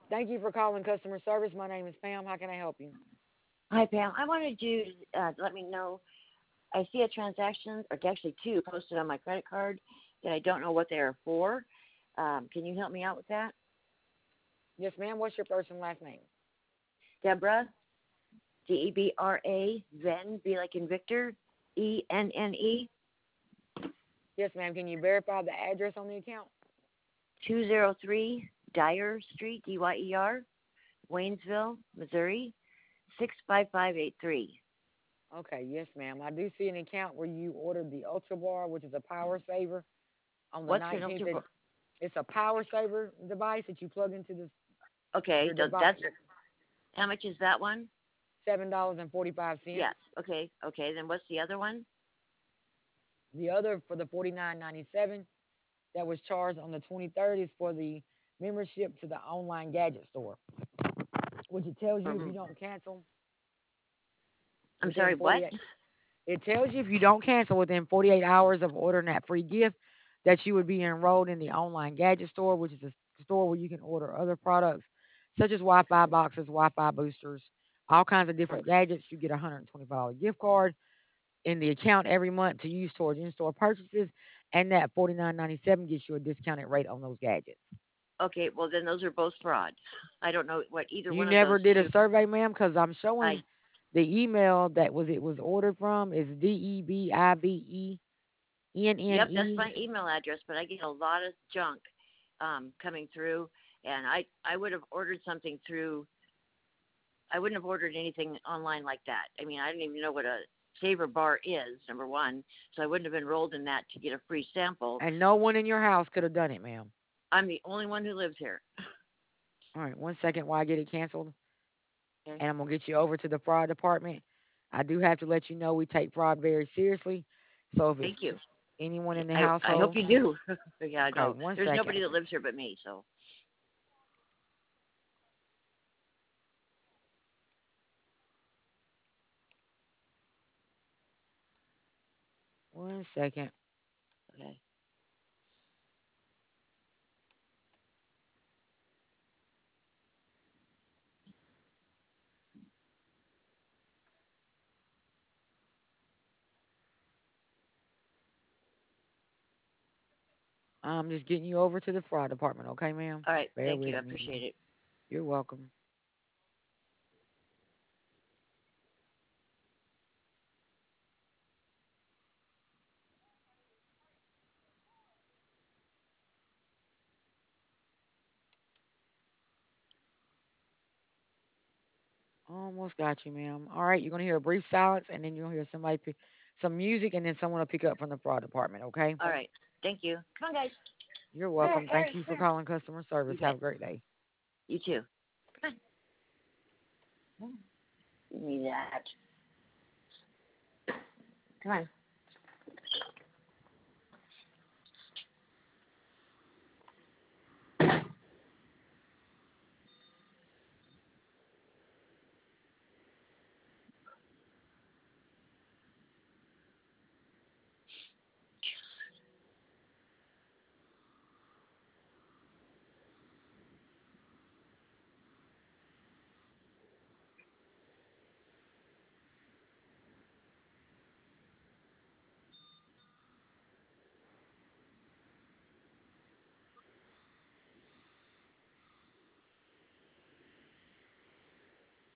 Thank you for calling customer service. My name is Pam. How can I help you? Hi, Pam. I wanted you to let me know. I see a transaction, or actually two, posted on my credit card that I don't know what they are for. Can you help me out with that? Yes, ma'am. What's your first and last name? Deborah, Debra, Zen, B like in Victor, Enne, Yes, ma'am. Can you verify the address on the account? 203 Dyer Street, Dyer, Waynesville, Missouri, 65583. Okay, yes, ma'am. I do see an account where you ordered the Ultra Bar, which is a power saver, on the What's an 19th. ultra? It's a power saver device that you plug into Okay, your so device. that's how much is that one? $7.45. Yes. Okay. Okay. Then what's the other one? The other for the 49.97 that was charged on the 23rd is for the membership to the online gadget store, which it tells you if you Mhm. don't cancel I'm within sorry. What? 48. It tells you if you don't cancel within 48 hours of ordering that free gift that you would be enrolled in the online gadget store, which is a store where you can order other products such as Wi-Fi boxes, Wi-Fi boosters, all kinds of different gadgets. You get a $125 gift card in the account every month to use towards in-store purchases, and that 49.97 gets you a discounted rate on those gadgets. Okay. Well, then those are both frauds. I don't know what either You one of those never did a two. survey, ma'am, because I'm I showing the email that was ordered from is Yep, that's DEBIVENNE. my email address, but I get a lot of junk coming through, and I would have ordered something through. I wouldn't have ordered anything online like that. I mean, I didn't even know what a saver bar is, number one, so I wouldn't have enrolled in that to get a free sample. And no one in your house could have done it, ma'am. I'm the only one who lives here. All right, one second while I get it canceled, Okay. and I'm gonna get you over to the fraud department. I do have to let you know we take fraud very seriously. So if it's Thank you. anyone in the I hope household, you do. Yeah, okay, no, one there's second. nobody that lives here but me. So One second. okay. I'm just getting you over to the fraud department, okay, ma'am? All right. Bear Thank you. I with me. appreciate it. You're welcome. Almost got you, ma'am. All right, you're gonna hear a brief silence, and then you'll hear somebody pick some music, and then someone will pick up from the fraud department. Okay? All right. Thank you. Come on, guys. You're Here, welcome. Thank Harry, you for here. calling customer service. You Have bet. a great day. You too. Come on. Give me that. Come on.